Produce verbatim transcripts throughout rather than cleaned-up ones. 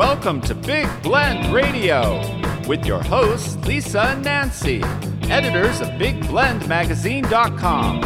Welcome to Big Blend Radio with your hosts, Lisa and Nancy, editors of big blend magazine dot com.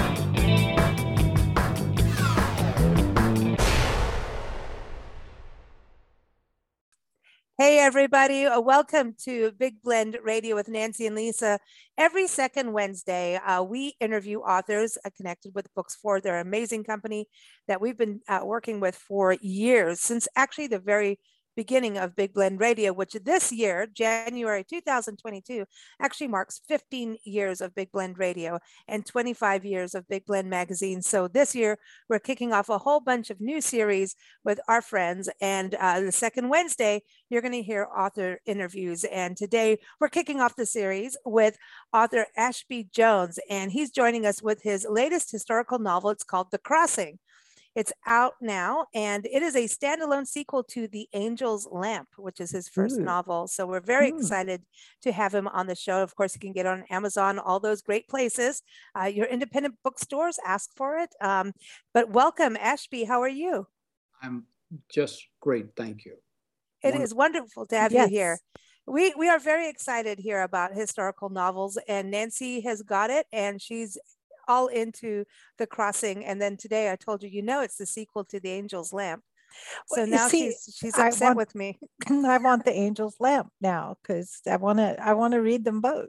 Hey, everybody. Uh, welcome to Big Blend Radio with Nancy and Lisa. Every second Wednesday, uh, we interview authors uh, connected with Books For. They're an amazing company that we've been uh, working with for years, since actually the very beginning of Big Blend Radio, which this year, January two thousand twenty-two, actually marks fifteen years of Big Blend Radio and twenty-five years of Big Blend Magazine. So this year, we're kicking off a whole bunch of new series with our friends. And uh, the second Wednesday, you're going to hear author interviews. And today, we're kicking off the series with author Ashby Jones. And he's joining us with his latest historical novel. It's called The Crossing. It's out now, and it is a standalone sequel to The Angel's Lamp, which is his first Ooh. novel. So we're very Ooh. excited to have him on the show. Of course, you can get on Amazon, all those great places. Uh, your independent bookstores, ask for it. Um, but welcome, Ashby. How are you? I'm just great. Thank you. It wonderful. is wonderful to have yes. you here. We, we are very excited here about historical novels, and Nancy has got it, and she's all into The Crossing. And then today I told you, you know, it's the sequel to The Angel's Lamp. So well, now see, she's she's upset want, with me. I want The Angel's Lamp now because I want to I want to read them both.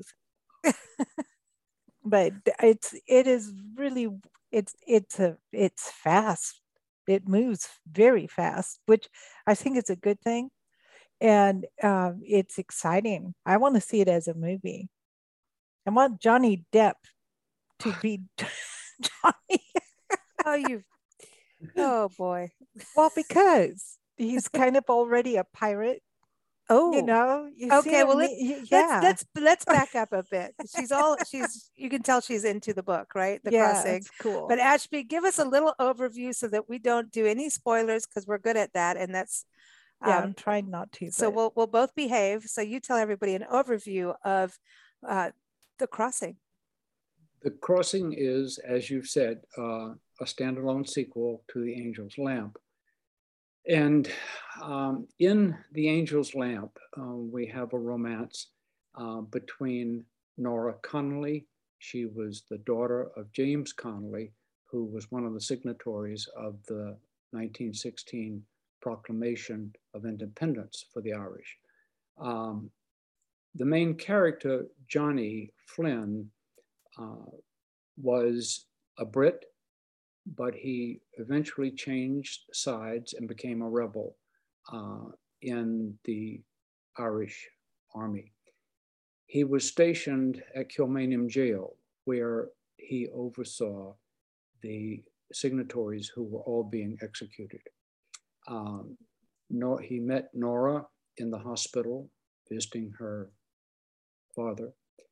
But it's it is really it's it's a it's fast. It moves very fast, which I think is a good thing, and um, it's exciting. I want to see it as a movie. I want Johnny Depp to be Johnny. oh, you, oh boy. Well, because he's kind of already a pirate. Oh, you know. You okay, well, let, yeah. let's let's let's back up a bit. She's all she's. You can tell she's into the book, right? The yeah, Crossing. It's cool. But Ashby, give us a little overview so that we don't do any spoilers because we're good at that, and that's. Yeah, um, I'm trying not to. So but... we'll we'll both behave. So you tell everybody an overview of uh, The Crossing. The Crossing is, as you've said, uh, a standalone sequel to The Angel's Lamp. And um, in The Angel's Lamp, uh, we have a romance uh, between Nora Connolly. She was the daughter of James Connolly, who was one of the signatories of the nineteen sixteen Proclamation of Independence for the Irish. Um, the main character, Johnny Flynn, Uh, was a Brit, but he eventually changed sides and became a rebel uh, in the Irish army. He was stationed at Kilmainham Jail, where he oversaw the signatories who were all being executed. Um, Nor- he met Nora in the hospital, visiting her father.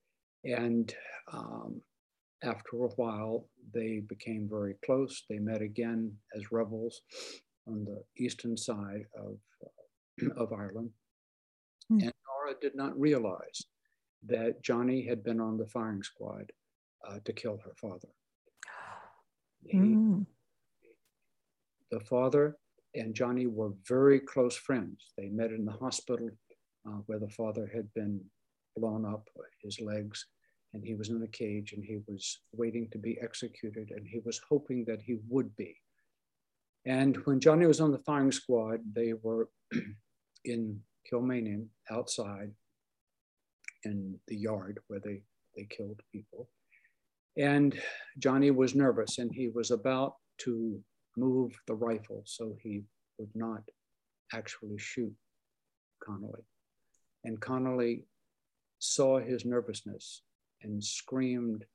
And um, after a while, they became very close. They met again as rebels on the eastern side of, uh, of Ireland. Mm. And Nora did not realize that Johnny had been on the firing squad uh, to kill her father. He, mm. The father and Johnny were very close friends. They met in the hospital uh, where the father had been blown up, his legs, and he was in a cage and he was waiting to be executed, and he was hoping that he would be. And when Johnny was on the firing squad, they were in Kilmainham outside in the yard where they, they killed people. And Johnny was nervous and he was about to move the rifle so he would not actually shoot Connolly. And Connolly saw his nervousness and screamed,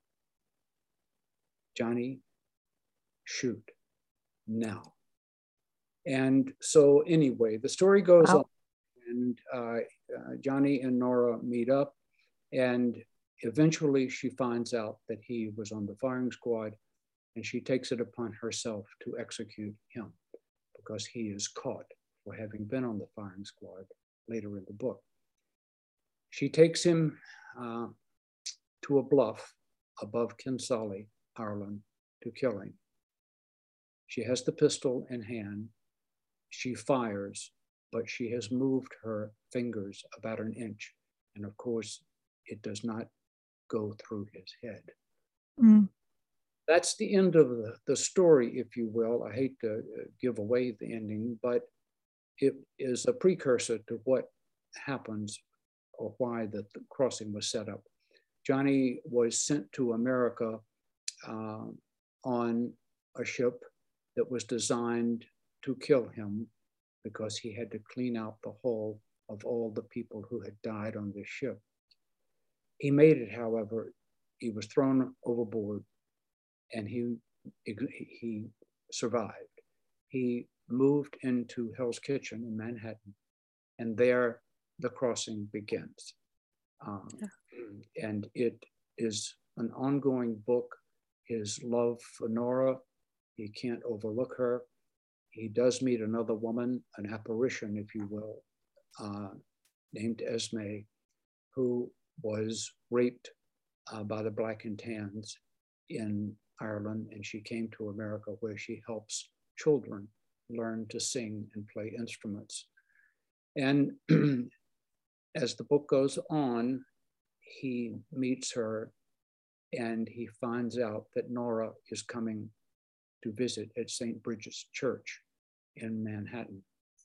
"Johnny, shoot now." And so anyway, the story goes wow. on, and uh, uh, Johnny and Nora meet up, and eventually she finds out that he was on the firing squad, and she takes it upon herself to execute him because he is caught for having been on the firing squad later in the book. She takes him uh, to a bluff above Kinsale, Ireland, to kill him. She has the pistol in hand. She fires, but she has moved her fingers about an inch. And of course, it does not go through his head. Mm. That's the end of the, the story, if you will. I hate to give away the ending, but it is a precursor to what happens or why the, the crossing was set up. Johnny was sent to America uh, on a ship that was designed to kill him because he had to clean out the hull of all the people who had died on this ship. He made it, however. He was thrown overboard and he, he survived. He moved into Hell's Kitchen in Manhattan, and there the crossing begins. Um, and it is an ongoing book. His love for Nora, he can't overlook her. He does meet another woman, an apparition, if you will, uh, named Esme, who was raped uh, by the Black and Tans in Ireland, and she came to America, where she helps children learn to sing and play instruments. And as the book goes on, he meets her and he finds out that Nora is coming to visit at Saint Bridget's Church in Manhattan.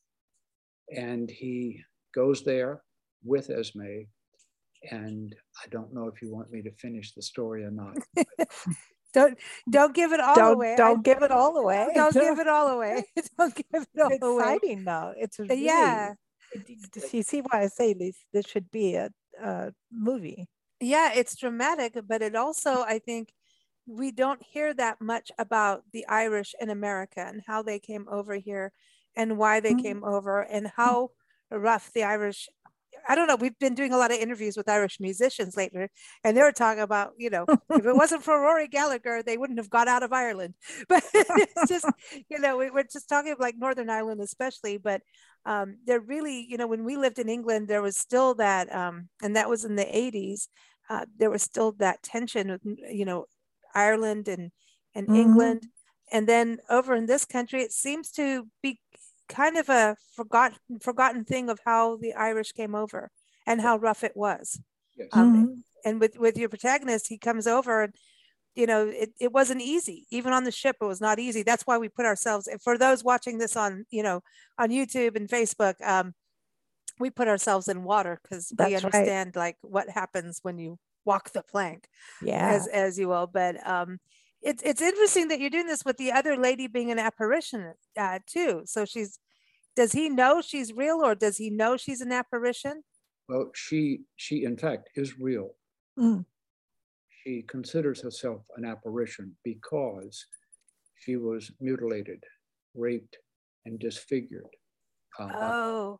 And he goes there with Esme, and I don't know if you want me to finish the story or not. Don't don't give it all don't, away. Don't I, give it all away. Don't give it all away. Don't give it all It's away. exciting though. It's really, yeah. You see why I say this? This should be a, a movie. Yeah, it's dramatic, but it also, I think, we don't hear that much about the Irish in America and how they came over here and why they mm-hmm. came over and how rough the Irish. I don't know. We've been doing a lot of interviews with Irish musicians lately, and they were talking about, you know, if it wasn't for Rory Gallagher, they wouldn't have got out of Ireland. But it's just, you know, we, we're just talking of like Northern Ireland, especially. But um, they're really, you know, when we lived in England, there was still that, um, and that was in the eighties. Uh, there was still that tension with, you know, Ireland and and mm-hmm. England, and then over in this country, it seems to be kind of a forgotten forgotten thing of how the Irish came over and how rough it was. Yes. Um, Mm-hmm. and with, with your protagonist, he comes over and, you know, it, it wasn't easy. Even on the ship, it was not easy. That's why we put ourselves, for those watching this on, you know, on YouTube and Facebook, um, we put ourselves in water because we understand right. like what happens when you walk the plank, yeah, as, as you will. But um, It's it's interesting that you're doing this with the other lady being an apparition uh, too. So she's, does he know she's real, or does he know she's an apparition? Well, she she in fact is real. Mm. She considers herself an apparition because she was mutilated, raped, and disfigured. Uh, oh.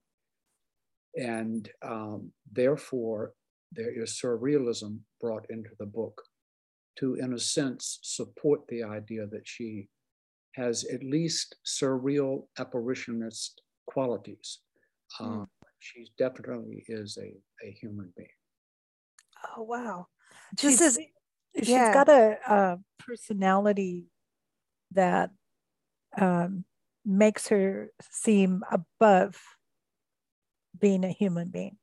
And um, therefore, there is surrealism brought into the book to, in a sense, support the idea that she has at least surreal apparitionist qualities. Mm. Uh, she definitely is a, a human being. Oh, wow. This she's, is, she's yeah. got a, a personality that um, makes her seem above being a human being.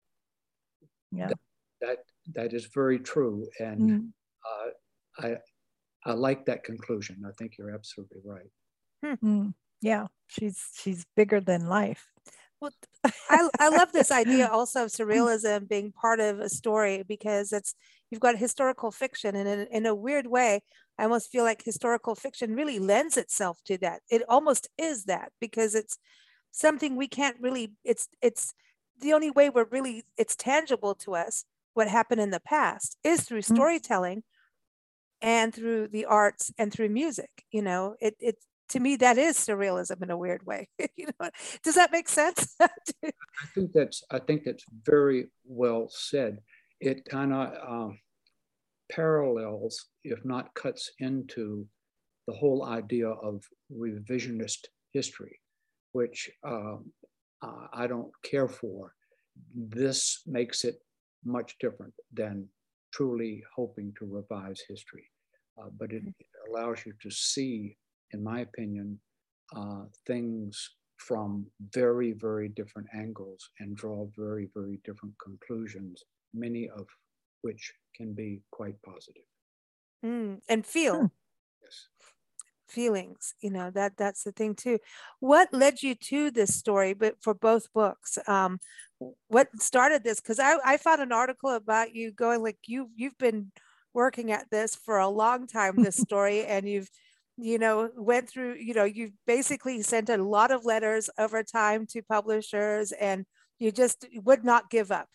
Yeah. That, that, that is very true. And mm. uh, I, I like that conclusion. I think you're absolutely right. Mm-hmm. Yeah, she's she's bigger than life. Well, I, I love this idea also of surrealism being part of a story, because it's, you've got historical fiction, and in, in a weird way, I almost feel like historical fiction really lends itself to that. It almost is that, because it's something we can't really, it's it's the only way we're really, it's tangible to us, what happened in the past, is through storytelling mm-hmm. and through the arts and through music. You know, it it to me, that is surrealism in a weird way. You know, does that make sense? I think that's I think that's very well said. It kind of um, parallels, if not cuts into, the whole idea of revisionist history, which um, uh, I don't care for. This makes it much different than truly hoping to revise history, uh, but it, it allows you to see, in my opinion, uh, things from very, very different angles and draw very, very different conclusions, many of which can be quite positive. Mm, and feel. Hmm. Yes. Feelings, you know, that that's the thing too. What led you to this story, but for both books? Um, what started this? Because I, I found an article about you going like you you've been working at this for a long time, this story, and you've you know went through, you know, you've basically sent a lot of letters over time to publishers, and you just would not give up.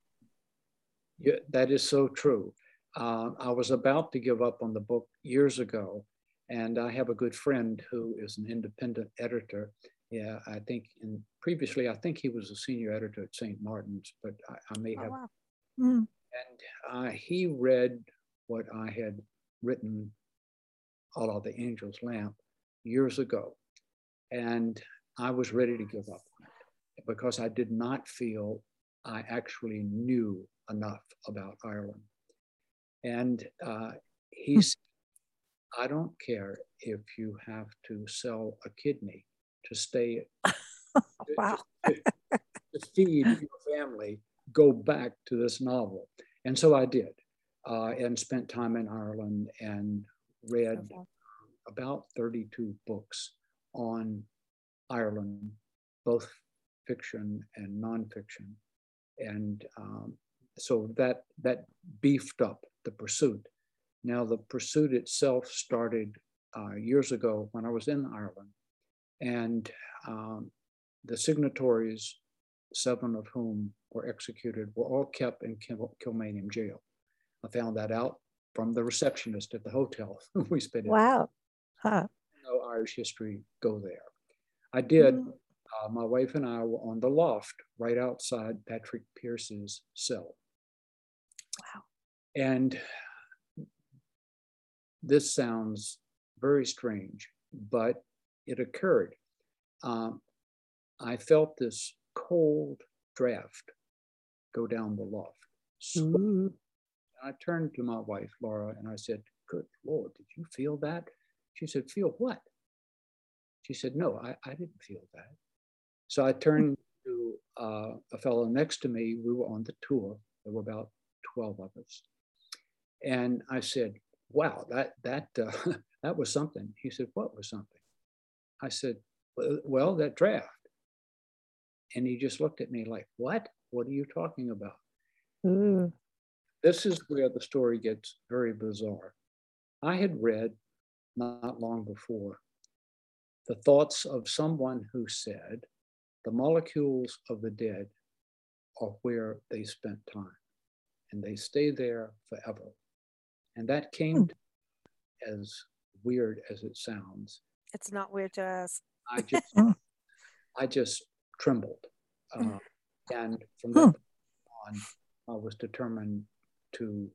Yeah, that is so true. Uh, I was about to give up on the book years ago, and I have a good friend who is an independent editor. Yeah, I think in previously, I think he was a senior editor at Saint Martin's, but I, I may Oh, have. wow. Mm. And uh, he read what I had written, All of the Angel's Lamp, years ago. And I was ready to give up on it because I did not feel I actually knew enough about Ireland. And uh, he said, I don't care if you have to sell a kidney to stay, Wow. to, to feed your family, go back to this novel. And so I did, uh, and spent time in Ireland and read Wonderful. about thirty-two books on Ireland, both fiction and nonfiction. And um, so that, that beefed up the pursuit. Now, the pursuit itself started uh, years ago when I was in Ireland. And um, the signatories, seven of whom were executed, were all kept in Kil- Kilmainham jail. I found that out from the receptionist at the hotel we spent. Wow. Huh. No Irish history go there. I did. Mm. Uh, my wife and I were on the loft right outside Patrick Pearce's cell. Wow. And this sounds very strange, but it occurred. Um, I felt this cold draft go down the loft. Ooh. I turned to my wife, Laura, and I said, good Lord, did you feel that? She said, feel what? She said, no, I, I didn't feel that. So I turned to uh, a fellow next to me. We were on the tour. There were about twelve of us. And I said, wow, that, that, uh, that was something. He said, what was something? I said, well, that draft. And he just looked at me like, what? What are you talking about? Ooh. This is where the story gets very bizarre. I had read not long before the thoughts of someone who said the molecules of the dead are where they spent time and they stay there forever. And that came to me, as weird as it sounds. It's not weird to us. I just, I just trembled. Uh, and from that point on, I was determined to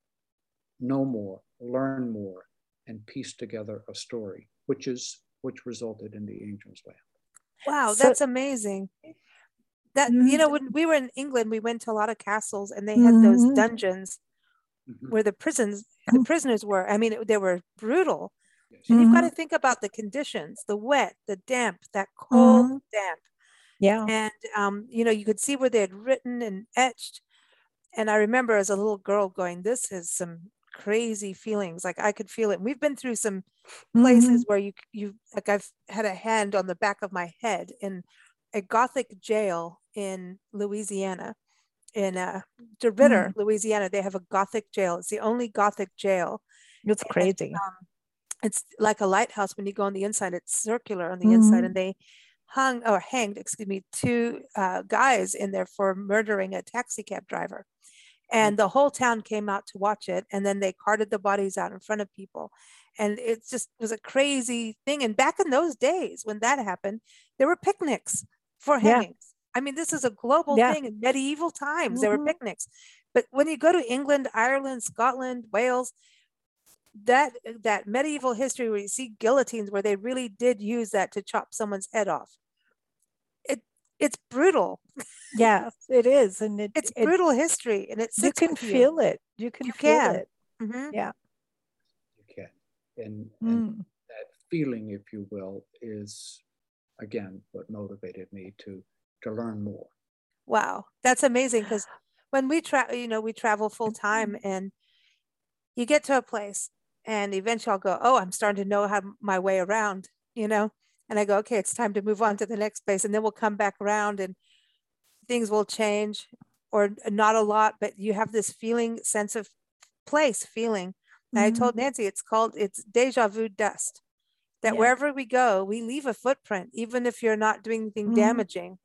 know more, learn more, and piece together a story, which is which resulted in The Angel's Lamp. Wow, So- that's amazing. That Mhm. you know, when we were in England, we went to a lot of castles, and they had those Mhm. dungeons Mhm. where the prisons, the prisoners were. I mean, it- they were brutal. Yes. And you've got Mhm. to think about the conditions, the wet, the damp, that cold Mhm. damp. Yeah. And, um, you know, you could see where they had written and etched. And I remember as a little girl going, this is some crazy feelings. Like I could feel it. We've been through some places Mhm. where you, you, like I've had a hand on the back of my head in a Gothic jail in Louisiana, in uh, DeRidder, Louisiana. They have a Gothic jail. It's the only Gothic jail. It's And, crazy. um, it's like a lighthouse. When you go on the inside, it's circular on the inside, Mhm. and they hung or hanged, excuse me, two uh, guys in there for murdering a taxi cab driver. And the whole town came out to watch it, and then they carted the bodies out in front of people. And it just was a crazy thing. And back in those days when that happened, there were picnics for Yeah. hangings. I mean, this is a global Yeah. thing. In medieval times, there were Mhm. picnics. But when you go to England, Ireland, Scotland, Wales, that that medieval history where you see guillotines where they really did use that to chop someone's head off, it it's brutal. Yeah, it is. And it, It's it brutal history, and it you sits can with you. feel it. You can You feel can. it. Mhm. Yeah. You can. And, and Mm. that feeling, if you will, is again, what motivated me to, to learn more. Wow, that's amazing, because when we travel, you know, we travel full time, and you get to a place and eventually I'll go, oh, I'm starting to know how my way around, you know, and I go, okay, it's time to move on to the next place. And then we'll come back around and things will change, or not a lot, but you have this feeling, sense of place feeling. And mm-hmm. I told Nancy, it's called, it's deja vu dust, that yeah. wherever we go, we leave a footprint, even if you're not doing anything mm-hmm. damaging,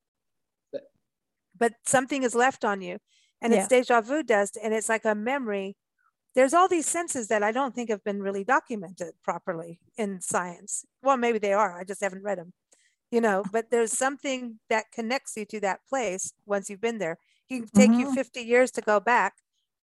but something is left on you, and yeah. it's deja vu dust. And it's like a memory. There's all these senses that I don't think have been really documented properly in science. Well, maybe they are, I just haven't read them, you know, but there's something that connects you to that place once you've been there. It can take mm-hmm. you fifty years to go back,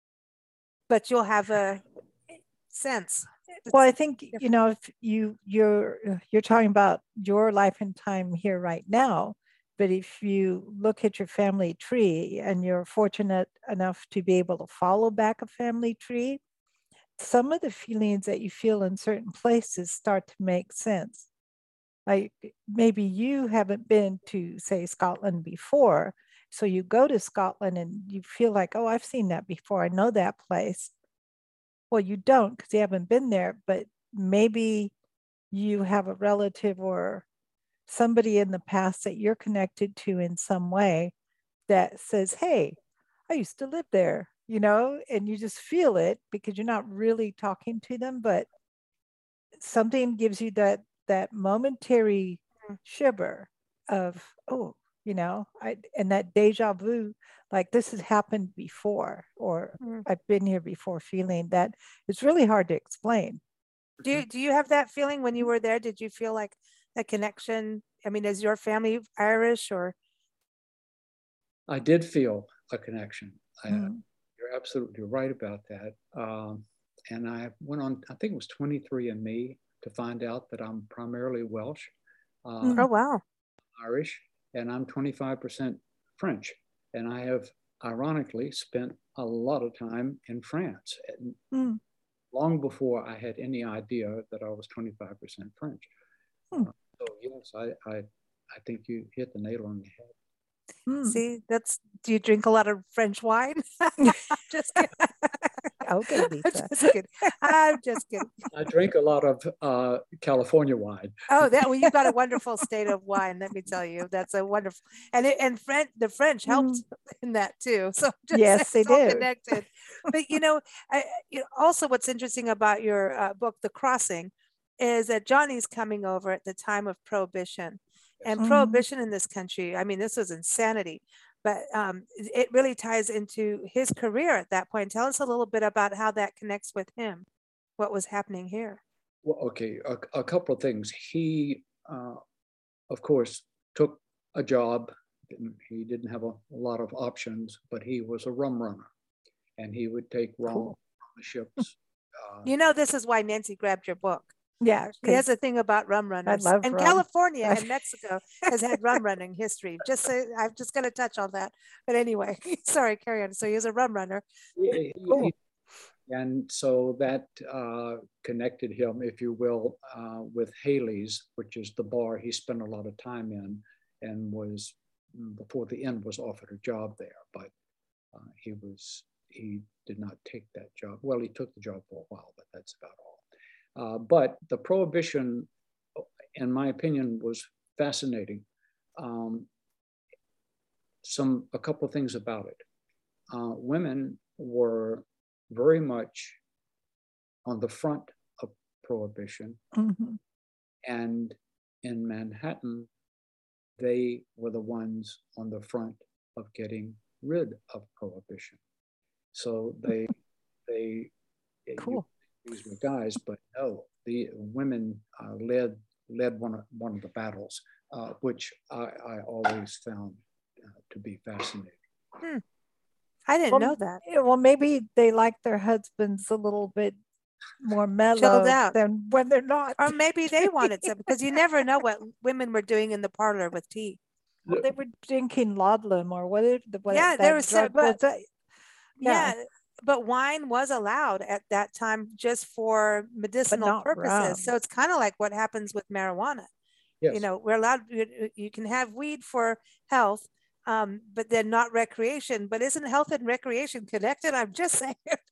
but you'll have a sense. Well, I think, you know, if you, you're, you're talking about your life and time here right now, but if you look at your family tree and you're fortunate enough to be able to follow back a family tree, some of the feelings that you feel in certain places start to make sense. Like maybe you haven't been to, say, Scotland before. So you go to Scotland and you feel like, oh, I've seen that before. I know that place. Well, you don't, because you haven't been there, but maybe you have a relative or somebody in the past that you're connected to in some way that says, hey, I used to live there, you know, and you just feel it because you're not really talking to them, but something gives you that that momentary shiver of, oh, you know, I, and that deja vu, like this has happened before, or mm. I've been here before feeling that. It's really hard to explain. Do you, do you have that feeling when you were there? Did you feel like a connection? I mean, is your family Irish or? I did feel a connection. Mm. I, you're absolutely right about that. Um, and I went on, I think it was twenty-three and me to find out that I'm primarily Welsh. Uh, oh, wow. Irish, and I'm twenty-five percent French. And I have ironically spent a lot of time in France, and mm. long before I had any idea that I was twenty-five percent French. Mm. Uh, so yes, I, I, I think you hit the nail on the head. Mm. See, that's, do you drink a lot of French wine? Just kidding. Okay, Lisa. I'm just kidding. I'm just kidding. I drink a lot of uh, California wine. Oh, that well, you've got a wonderful state of wine. Let me tell you, that's a wonderful, and it, and French, the French helped mm. in that too. So just, yes, they did. Connected. But you know, I, you know, also what's interesting about your uh, book, The Crossing, is that Johnny's coming over at the time of Prohibition, and mm. Prohibition in this country. I mean, this was insanity. But um, it really ties into his career at that point. Tell us a little bit about how that connects with him, what was happening here. Well, okay, a, a couple of things. He, uh, of course, took a job. He didn't have a, a lot of options, but he was a rum runner, and he would take rum cool. on the ships. Uh, you know, this is why Nancy grabbed your book. Yeah, he has a thing about rum runners. I love and rum. California and Mexico has had rum running history. Just say, I'm just going to touch on that. But anyway, sorry, carry on. So he was a rum runner. Yeah, cool. And so that uh, connected him, if you will, uh, with Haley's, which is the bar he spent a lot of time in, and was before the end was offered a job there, but uh, he was he did not take that job. Well, he took the job for a while, but that's about all. Uh, but the Prohibition, in my opinion, was fascinating. Um, some a couple of things about it. Uh, women were very much on the front of Prohibition, mm-hmm. and in Manhattan, they were the ones on the front of getting rid of Prohibition. So they they cool. You, these were guys, but no, the women uh, led led one of one of the battles, uh, which I, I always found uh, to be fascinating. Hmm. I didn't well, know that. Well, maybe they like their husbands a little bit more mellow chilled out than when they're not, or maybe they wanted some, because you never know what women were doing in the parlor with tea. Well, they were drinking laudanum or whatever. What yeah, there was, but, was that, yeah. yeah. But wine was allowed at that time just for medicinal purposes. Rum. So it's kind of like what happens with marijuana. Yes. You know, we're allowed, you, you can have weed for health, um, but then not recreation. But isn't health and recreation connected? I'm just saying.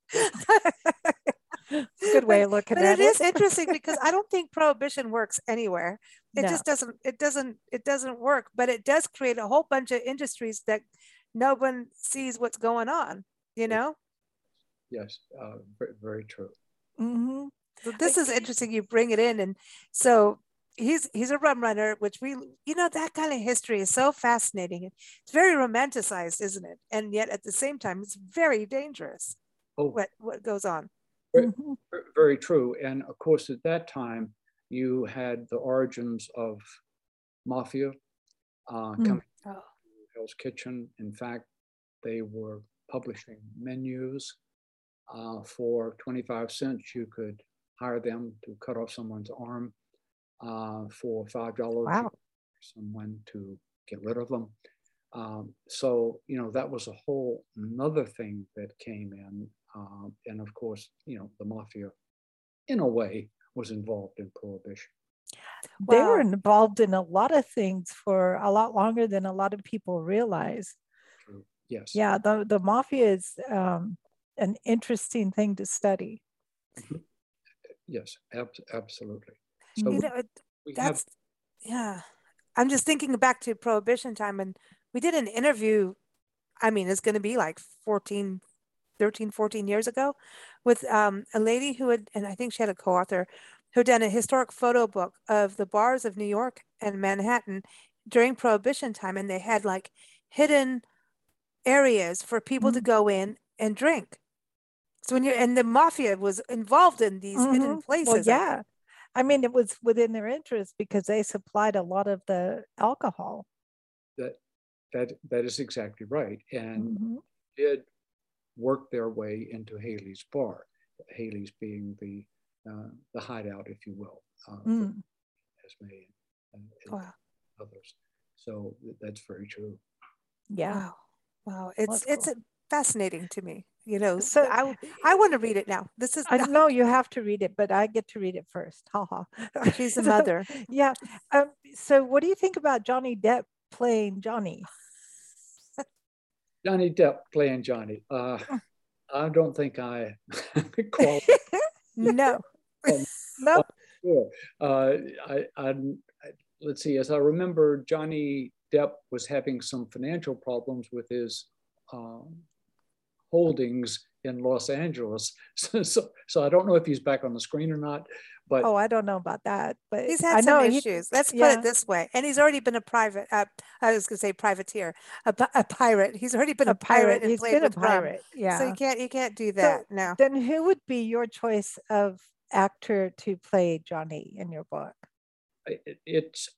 Good way of looking but at it. But it is it. interesting because I don't think prohibition works anywhere. It No. just doesn't, it doesn't, it doesn't work, but it does create a whole bunch of industries that no one sees what's going on, you know? Yes, uh, very, very true. Mm-hmm. So this is interesting. You bring it in. And so he's, he's a rum runner, which we, you know, that kind of history is so fascinating. It's very romanticized, isn't it? And yet at the same time, it's very dangerous. Oh, what, what goes on. Very, very true. And of course, at that time, you had the origins of mafia uh, Mm. coming Oh. to Hell's Kitchen. In fact, they were publishing menus uh, for twenty-five cents. You could hire them to cut off someone's arm. Uh, for five dollars, wow. someone to get rid of them. Um, so, you know, that was a whole another thing that came in. Um, and of course, you know, the mafia, in a way, was involved in prohibition. They Wow. were involved in a lot of things for a lot longer than a lot of people realize. True. Yes. Yeah, the, the mafia is um, an interesting thing to study. Mm-hmm. Yes, ab- absolutely. So you we, know, we that's, have, yeah. I'm just thinking back to prohibition time, and we did an interview. I mean, it's going to be like fourteen, thirteen, fourteen years ago with um, a lady who had, and I think she had a co-author who had done a historic photo book of the bars of New York and Manhattan during prohibition time. And they had like hidden areas for people mm-hmm. to go in and drink. So when you're, and the mafia was involved in these mm-hmm. hidden places. Well, yeah. I mean, it was within their interest because they supplied a lot of the alcohol. That that that is exactly right, and mm-hmm. did work their way into Haley's bar. Haley's being the uh, the hideout, if you will, uh, mm. Esme and, and wow. others. So that's very true. Yeah. Wow. Wow. It's cool. it's fascinating to me. You know, so I I want to read it now. This is I know you have to read it, but I get to read it first. Ha ha. She's the mother. Yeah. Um, so what do you think about Johnny Depp playing Johnny? Johnny Depp playing Johnny. Uh, I don't think I qualify. No. um, no. Sure. Uh, I, I, I, let's see. As I remember, Johnny Depp was having some financial problems with his um, holdings in Los Angeles. So, so, so I don't know if he's back on the screen or not. But oh, I don't know about that. But he's had I some know issues. He, Let's yeah. put it this way. And he's already been a private. Uh, I was going to say privateer, a, a pirate. He's already been a, a pirate, pirate and he's played been with a pirate. rum. Yeah. So you can't you can't do that. So no. Then who would be your choice of actor to play Johnny in your book? It, it's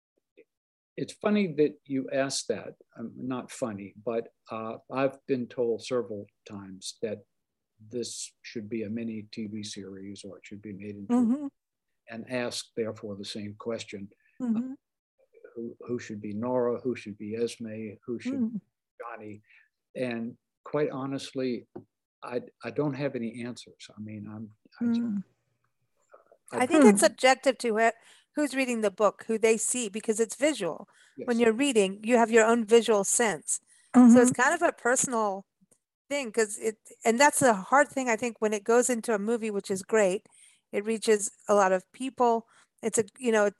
it's funny that you asked that. Um, not funny, but uh, I've been told several times that this should be a mini T V series or it should be made into mm-hmm. and asked therefore the same question. Mm-hmm. Uh, who, who should be Nora? Who should be Esme? Who should mm. be Johnny? And quite honestly, I, I don't have any answers. I mean, I'm. I, mm. just, uh, I, I think it's subjective to it. Who's reading the book, who they see, because it's visual. Yes. When you're reading, you have your own visual sense. Mm-hmm. So it's kind of a personal thing, because it, and that's the hard thing, I think, when it goes into a movie, which is great. It reaches a lot of people. It's a, you know,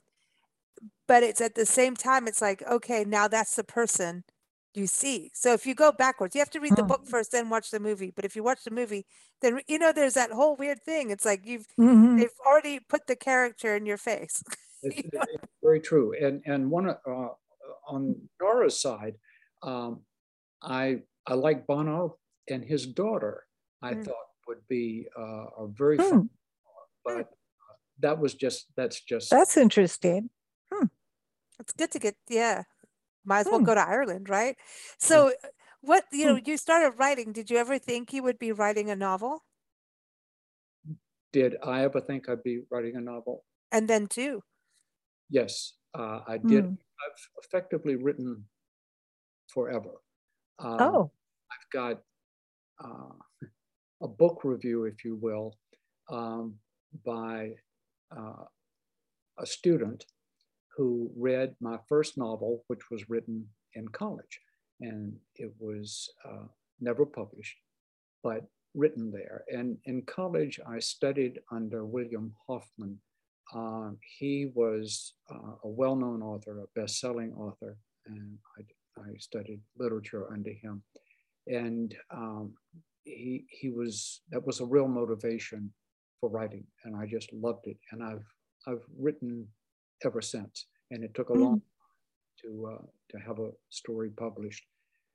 but it's at the same time, it's like, okay, now that's the person you see. So if you go backwards, you have to read the book first, then watch the movie. But if you watch the movie, then, you know, there's that whole weird thing. It's like you've, mm-hmm. they've already put the character in your face. It's, it's very true. And and one uh, on Nora's side, um, I I like Bono, and his daughter I mm. thought would be uh, a very mm. fun, but uh, that was just that's just that's interesting. Hmm. It's good to get yeah. Might as well hmm. go to Ireland, right? So, hmm. what you know, you started writing. Did you ever think you would be writing a novel? Did I ever think I'd be writing a novel? And then two. Yes, uh, I did. Hmm. I've effectively written forever. Um, oh, I've got uh, a book review, if you will, um, by uh, a student who read my first novel, which was written in college. And it was uh, never published, but written there. And in college, I studied under William Hoffman. Uh, he was uh, a well-known author, a best-selling author, and I, I studied literature under him. And um, he, he was, that was a real motivation for writing, and I just loved it. And I've, I've written ever since, and it took a long time to, uh, to have a story published.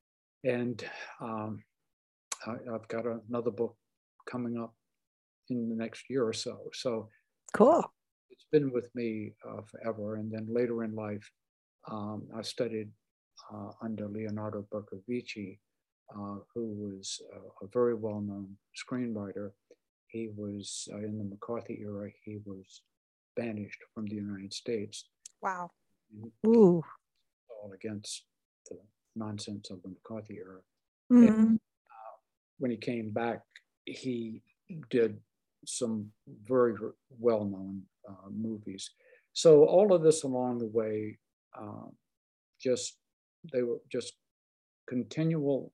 And um, I, I've got another book coming up in the next year or so. So cool. It's been with me uh, forever. And then later in life, um, I studied uh, under Leonardo Bercovici, uh, who was uh, a very well-known screenwriter. He was uh, in the McCarthy era. He was banished from the United States. Wow. Ooh. All against the nonsense of the McCarthy era. Mm-hmm. And, uh, when he came back, he did some very well-known uh, movies. So all of this along the way, uh, just they were just continual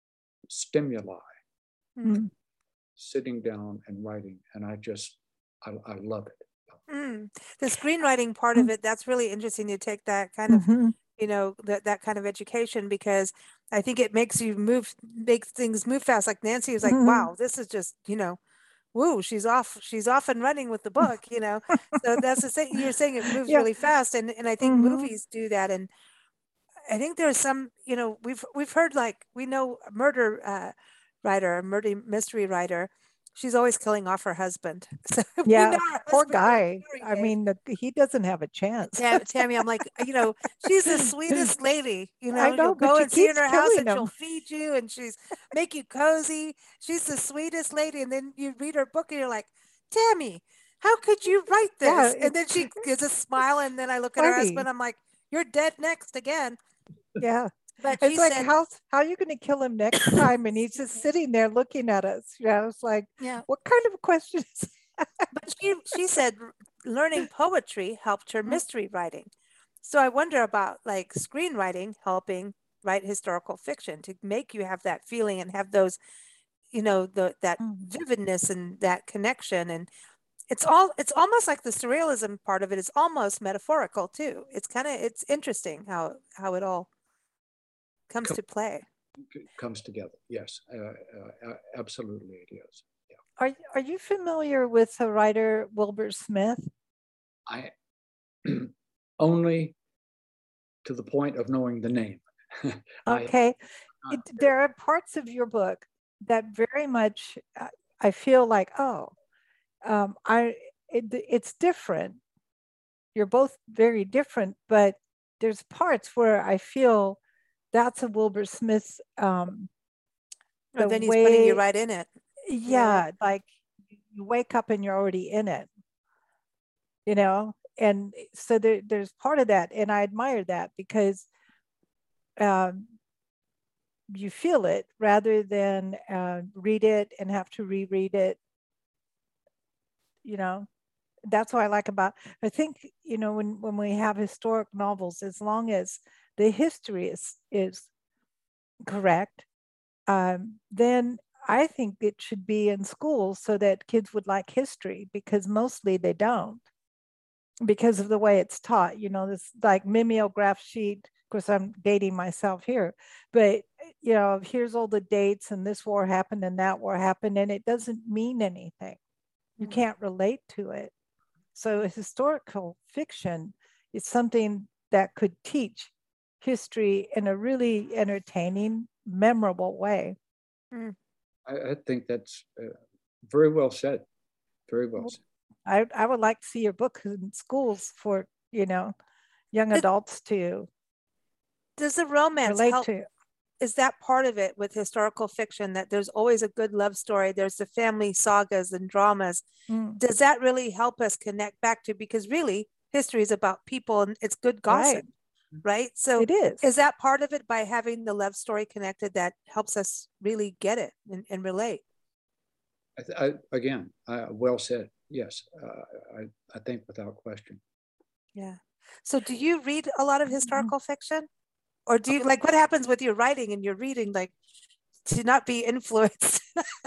stimuli, mm-hmm. sitting down and writing, and I just I, I love it. Mm. The screenwriting part of it, that's really interesting to take that kind of mm-hmm. you know, that, that kind of education, because I think it makes you move, makes things move fast. Like Nancy was like, mm-hmm. wow, this is just, you know, woo, she's off, she's off and running with the book, you know? So that's the thing, you're saying it moves Yeah. really fast. And, and I think mm-hmm. movies do that. And I think there's some, you know, we've, we've heard, like, we know a murder uh, writer, a murder mystery writer, she's always killing off her husband. So yeah, we know her poor husband guy. I days. mean, the, he doesn't have a chance. Tam, Tammy, I'm like, you know, she's the sweetest lady. You know, I know, you'll but go she and see her in keeps her house killing and she'll him. feed you and she's make you cozy. She's the sweetest lady. And then you read her book and you're like, Tammy, how could you write this? Yeah, and then she gives a smile, and then I look funny. at her husband, I'm like, you're dead next again. Yeah. But it's she like, said, how, how are you going to kill him next time? And he's just sitting there looking at us. Yeah, it's like, yeah. What kind of a question is that? But she, she said learning poetry helped her mystery writing. So I wonder about, like, screenwriting helping write historical fiction to make you have that feeling and have those, you know, the that vividness and that connection. And it's all, it's almost like the surrealism part of it is almost metaphorical too. It's kind of, it's interesting how, how it all comes Com- to play. Comes together. Yes, uh, uh, absolutely it is. Yeah. Are, are you familiar with the writer Wilbur Smith? I only to the point of knowing the name. Okay. I, it, there are parts of your book that very much, uh, I feel like, oh, um, I it, it's different. You're both very different, but there's parts where I feel that's a Wilbur Smith. Um, the then he's way, putting you right in it. Yeah, yeah, like you wake up and you're already in it, you know? And so there, there's part of that. And I admire that because um, you feel it rather than uh, read it and have to reread it. You know, that's what I like about, I think, you know, when, when we have historic novels, as long as the history is, is correct, um, then I think it should be in schools so that kids would like history, because mostly they don't, because of the way it's taught. You know, this like mimeograph sheet. Of course, I'm dating myself here, but you know, here's all the dates and this war happened and that war happened, and it doesn't mean anything. You can't relate to it. So historical fiction is something that could teach history in a really entertaining, memorable way. Mm. I, I think that's uh, very well said. Very well said. I, I would like to see your book in schools for, you know, young adults to Does the romance relate help? to. Is that part of it with historical fiction, that there's always a good love story? There's the family sagas and dramas. Mm. Does that really help us connect back to, because really history is about people and it's good gossip, right? right? So it is. Is that part of it, by having the love story connected, that helps us really get it and, and relate? I, I, again, uh, well said. Yes, uh, I, I think without question. Yeah. So do you read a lot of historical fiction? Or do you, like, what happens with your writing and your reading, like, to not be influenced?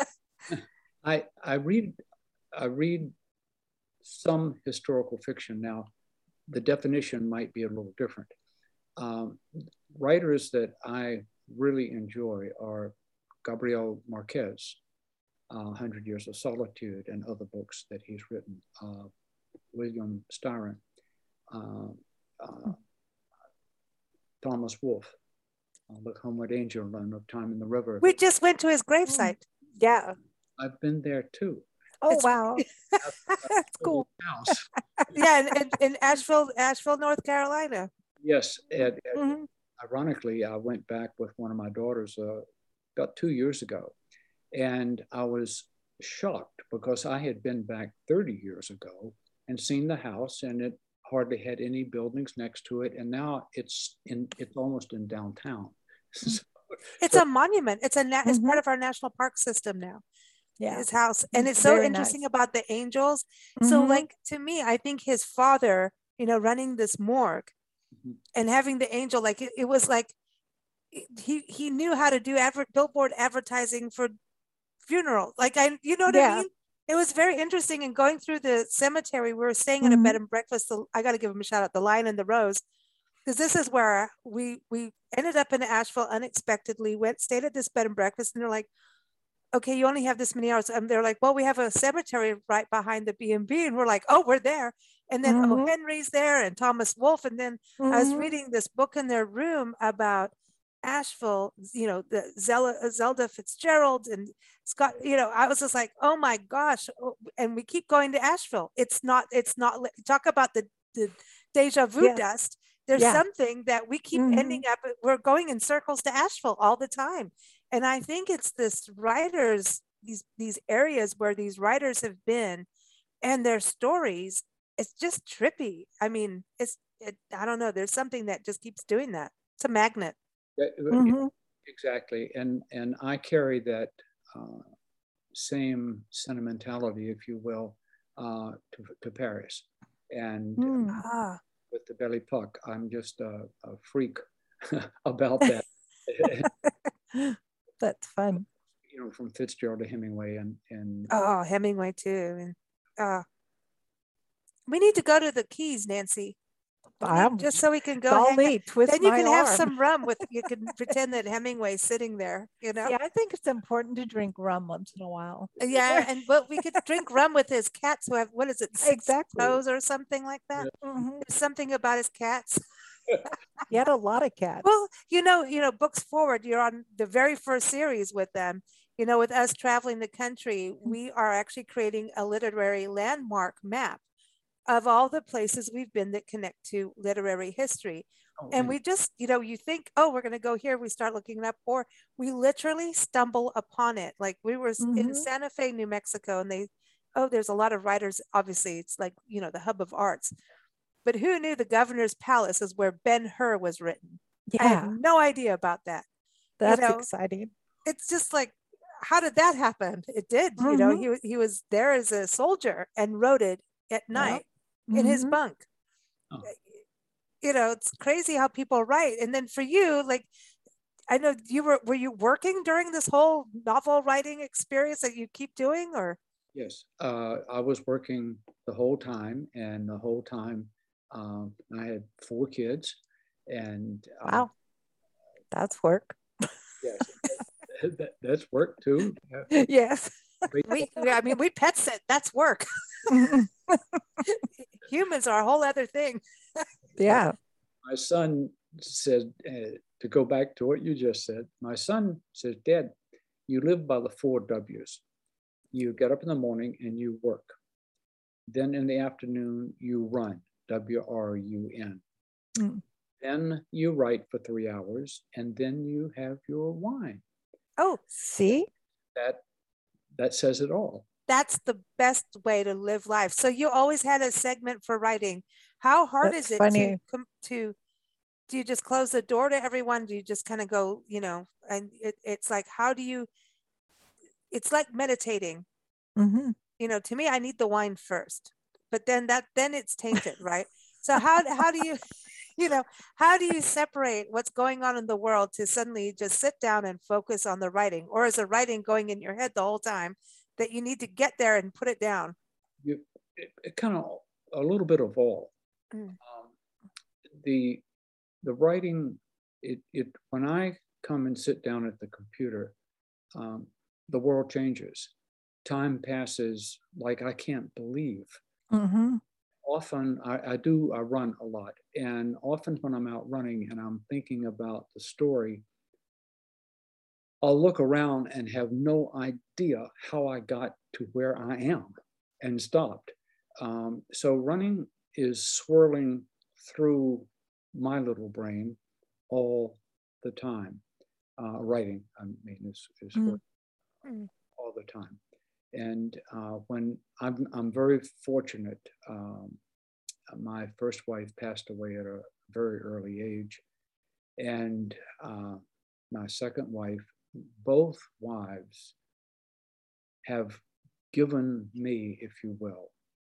I I read I read some historical fiction. Now, the definition might be a little different. Um, writers that I really enjoy are Gabriel Marquez, uh, Hundred Years of Solitude, and other books that he's written. Uh, William Styron, uh, uh, Thomas Wolfe, uh, Look Homeward Angel, and Of Time in the River. We just went to his gravesite. Yeah. I've been there too. Oh, It's- wow. That's cool. House. Yeah, in, in, in Asheville, Asheville, North Carolina. Yes, and, and Mhm. ironically, I went back with one of my daughters uh, about two years ago, and I was shocked because I had been back thirty years ago and seen the house, and it hardly had any buildings next to it, and now it's in it's almost in downtown. So, It's a monument. It's a na- it's Mhm. part of our national park system now. Yeah. His house, and it's so Very interesting nice. about the angels. So, Mhm. like, to me, I think his father, you know, running this morgue Mhm. and having the angel, like, it, it was like he he knew how to do advert billboard advertising for funeral. Like, I, you know what I Yeah. mean? It was very interesting. And going through the cemetery, we were staying in a bed Mhm. and breakfast. the- I got to give him a shout out, the Lion and the Rose, because this is where we we ended up in Asheville unexpectedly. Went stayed at this bed and breakfast, and they're like, "Okay, you only have this many hours." And they're like, "Well, we have a cemetery right behind the B and B," and we're like, "Oh, we're there." And then oh, Mhm. Henry's there, and Thomas Wolfe. And then I was Mhm. reading this book in their room about Asheville, you know, the Zella, Zelda Fitzgerald and Scott, you know, I was just like, oh my gosh. oh, And we keep going to Asheville. It's not, it's not, li- talk about the, the deja vu Yes. dust. There's Yeah. something that we keep ending up, we're going in circles to Asheville all the time. And I think it's this writers, these, these areas where these writers have been and their stories, it's just trippy. I mean, it's, it, I don't know. There's something that just keeps doing that. It's a magnet. Yeah, Mhm. exactly, and and I carry that uh, same sentimentality, if you will, uh, to, to Paris, and Mm. Ah, with the Belly Puck, I'm just a, a freak about that. That's fun. You know, from Fitzgerald to Hemingway, and and oh, Hemingway too. And uh, we need to go to the Keys, Nancy. We need- I'm just so we can go Call hang out. me, twist Then you my can have arm. some rum with, you can pretend that Hemingway's sitting there, you know? Yeah, I think it's important to drink rum once in a while. Yeah, and but we could drink rum with his cats who have, what is it, six Exactly. toes or something like that. Mhm. There's something about his cats. He had a lot of cats. Well, you know, you know, Books Forward, you're on the very first series with them. You know, with us traveling the country, we are actually creating a literary landmark map of all the places we've been that connect to literary history. oh, And we just, you know, you think, oh, we're going to go here. We start looking it up, or we literally stumble upon it. Like we were s- in Mhm. Santa Fe, New Mexico, and they, oh, there's a lot of writers. Obviously, it's like, you know, the hub of arts. But who knew the governor's palace is where Ben-Hur was written? I yeah, had no idea about that. that's know, exciting. It's just like, how did that happen? It did. You know, Mhm. he, wa- he was there as a soldier and wrote it at night in his Mhm. bunk. Oh. You know, it's crazy how people write. And then for you, like, I know you were, were you working during this whole novel writing experience that you keep doing, or? yes, uh, I was working the whole time, and the whole time um, I had four kids, and uh, Wow, that's work. yes, that, that's work too. Yes. We, I mean, we pet sit, that's work. Humans are a whole other thing. Yeah. My son said, uh, to go back to what you just said, my son says, Dad, you live by the four W's. You get up in the morning and you work. Then in the afternoon, you run, W R U N. Mm. Then you write for three hours, and then you have your wine. Oh, See? That that says it all. that's the best way to live life. So you always had a segment for writing. How hard That's is it funny. to com- to do you just close the door to everyone? Do you just kind of go, you know, and it, it's like, how do you, it's like meditating, Hmm. you know, to me, I need the wine first, but then that, then it's tainted, right? So how, how do you, you know, how do you separate what's going on in the world to suddenly just sit down and focus on the writing? Or is the writing going in your head the whole time that you need to get there and put it down? You, it, it kind of a little bit of all. Mm. Um, the the writing, it, it when I come and sit down at the computer, um, the world changes. Time passes like I can't believe. Mm-hmm. Often I, I do, I run a lot. And often when I'm out running and I'm thinking about the story, I'll look around and have no idea how I got to where I am and stopped. Um, so running is swirling through my little brain all the time. Uh, writing, I mean, is, is mm. all the time. And uh, when I'm, I'm very fortunate, um, my first wife passed away at a very early age. And uh, my second wife, both wives have given me, if you will,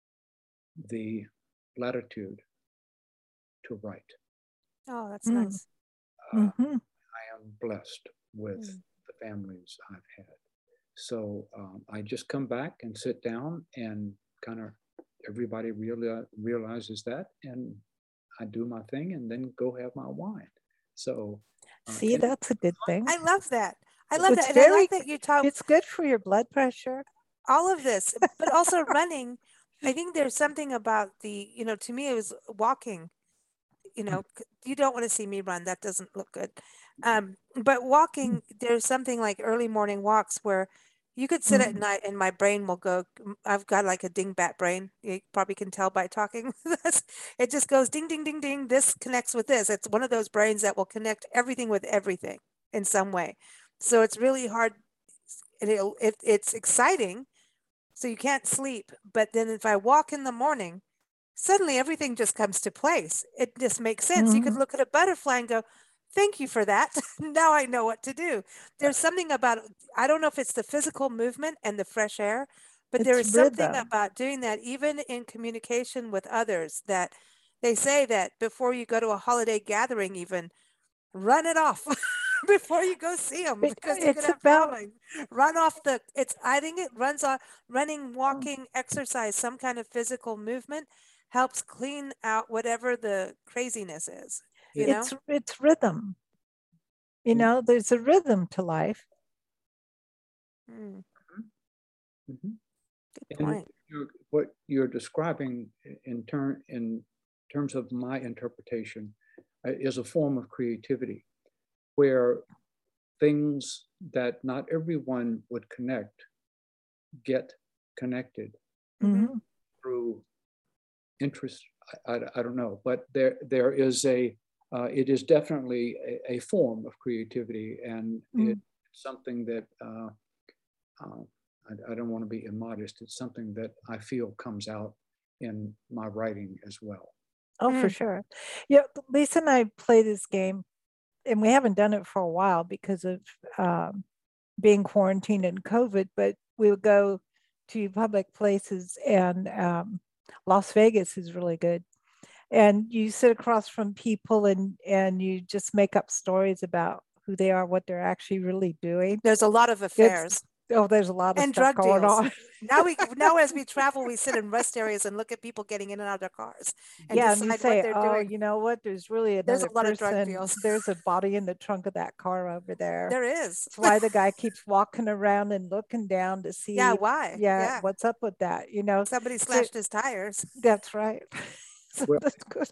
the latitude to write. Oh, that's mm. nice. Uh, mm-hmm. I am blessed with mm. the families I've had. So um, I just come back and sit down and kind of everybody reali- realizes that, and I do my thing and then go have my wine. So uh, see, that's a good thing. I love that. I love it's that. And very, I love that you talk. It's good for your blood pressure. All of this, but also running. I think there's something about the, you know, to me it was walking. You know, you don't want to see me run. That doesn't look good. Um, but walking, there's something like early morning walks where you could sit mm-hmm. at night and my brain will go, I've got like a dingbat brain. You probably can tell by talking. It just goes ding, ding, ding, ding. This connects with this. It's one of those brains that will connect everything with everything in some way. So it's really hard. And it, it, it's exciting. So you can't sleep. But then if I walk in the morning, suddenly everything just comes to place. It just makes sense. Mm-hmm. You could look at a butterfly and go, thank you for that. Now I know what to do. There's something about, I don't know if it's the physical movement and the fresh air, but it's there is rhythm. Something about doing that, even in communication with others, that they say that before you go to a holiday gathering, even run it off before you go see them, because you could have about, problems. Run off the, it's, I think it runs on running, walking, exercise, some kind of physical movement helps clean out whatever the craziness is. You know? It's it's rhythm. You know, there's a rhythm to life. Mm. Mm-hmm. Good point. You're, what you're describing in turn in terms of my interpretation uh, is a form of creativity, where things that not everyone would connect get connected mm-hmm. through interest. I, I, I don't know, but there there is a Uh, it is definitely a, a form of creativity, and mm. it's something that uh, uh, I, I don't want to be immodest. It's something that I feel comes out in my writing as well. Oh, mm. for sure. Yeah, Lisa and I play this game, and we haven't done it for a while because of um, being quarantined and COVID, but we would go to public places, and um, Las Vegas is really good. And you sit across from people and, and you just make up stories about who they are, what they're actually really doing. There's a lot of affairs. It's, oh, there's a lot of and stuff drug going deals. on. Now we now as we travel, we sit in rest areas and look at people getting in and out of their cars. And yeah, decide and you say, what they're oh, doing. you know what? There's really another there's a lot person. Of drug deals. There's a body in the trunk of that car over there. There is. That's why the guy keeps walking around and looking down to see. Yeah, why? Yeah, yeah. what's up with that? You know, somebody slashed so, his tires. That's right. So well, that's good.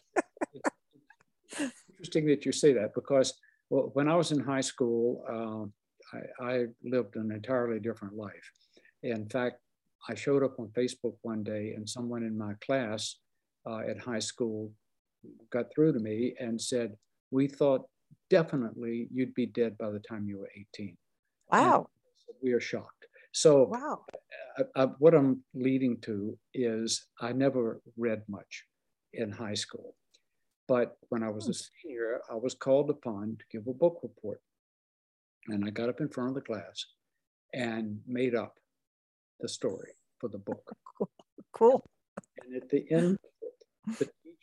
Interesting that you say that, because well, when I was in high school, uh, I, I lived an entirely different life. In fact, I showed up on Facebook one day, and someone in my class uh, at high school got through to me and said, "We thought definitely you'd be dead by the time you were eighteen." Wow. And we are shocked. So wow. I, I, what I'm leading to is I never read much in high school. But when I was a senior, I was called upon to give a book report. And I got up in front of the class and made up the story for the book. Cool. And at the end of it, the teacher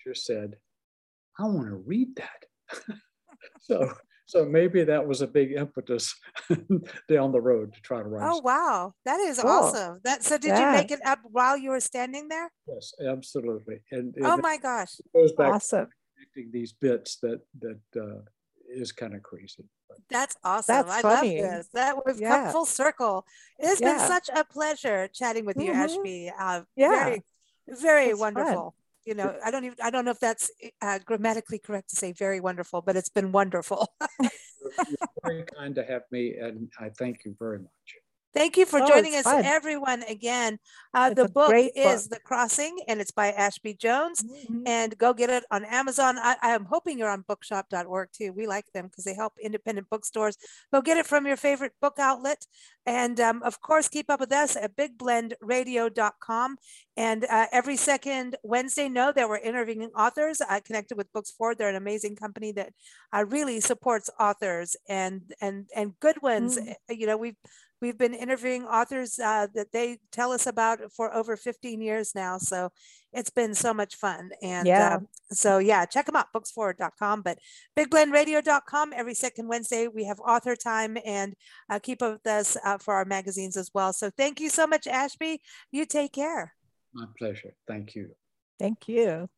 publisher said, I want to read that. so, so maybe that was a big impetus down the road to try to write. Oh, wow. That is Cool. awesome. That, so did Yeah. you make it up while you were standing there? Yes, absolutely. And, Oh and my gosh. it goes back Awesome. to connecting these bits that, that uh, is kind of crazy. That's awesome. That's I funny. love this. That we've Yeah. come full circle. It's been Yeah. such a pleasure chatting with you, Mhm. Ashby. Uh, Yeah. Very, very It's wonderful. fun. You know, I don't even, I don't know if that's uh, grammatically correct to say very wonderful, but it's been wonderful. You're, you're very kind to have me, and I thank you very much. Thank you for Oh, joining it's us, fun. everyone. Again, uh, It's the a book great is book. The Crossing, and it's by Ashby Jones. Mhm. And go get it on Amazon. I, I'm hoping you're on bookshop dot org too. We like them because they help independent bookstores. Go get it from your favorite book outlet. And um, of course, keep up with us at big blend radio dot com. And uh, every second Wednesday, know that we're interviewing authors. I connected with Books Forward. They're an amazing company that uh, really supports authors and and and good ones. Mm. You know, we've We've been interviewing authors uh, that they tell us about for over fifteen years now. So it's been so much fun. And Yeah. um, so, yeah, check them out, books forward dot com. But big blend radio dot com, every second Wednesday, we have author time, and uh, keep up with us uh, for our magazines as well. So thank you so much, Ashby. You take care. My pleasure. Thank you. Thank you.